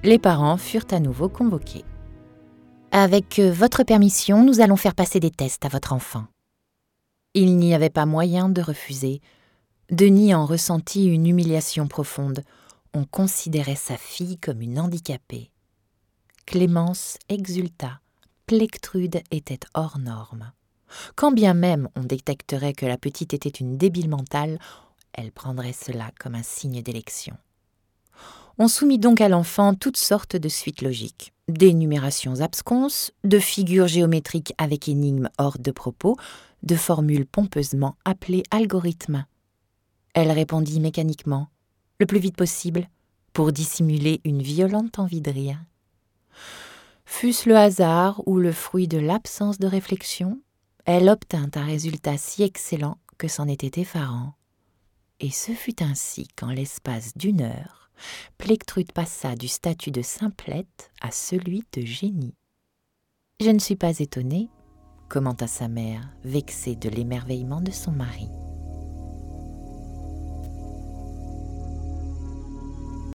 Les parents furent à nouveau convoqués. « Avec votre permission, nous allons faire passer des tests à votre enfant. » Il n'y avait pas moyen de refuser. Denis en ressentit une humiliation profonde. On considérait sa fille comme une handicapée. Clémence exulta. Plectrude était hors norme. Quand bien même on détecterait que la petite était une débile mentale, elle prendrait cela comme un signe d'élection. On soumit donc à l'enfant toutes sortes de suites logiques, d'énumérations absconses, de figures géométriques avec énigmes hors de propos, de formules pompeusement appelées algorithmes. Elle répondit mécaniquement, le plus vite possible, pour dissimuler une violente envie de rire. Fût-ce le hasard ou le fruit de l'absence de réflexion, elle obtint un résultat si excellent que c'en était effarant. Et ce fut ainsi qu'en l'espace d'1 heure, Plectrude passa du statut de simplette à celui de génie. « Je ne suis pas étonnée, » commenta sa mère, vexée de l'émerveillement de son mari.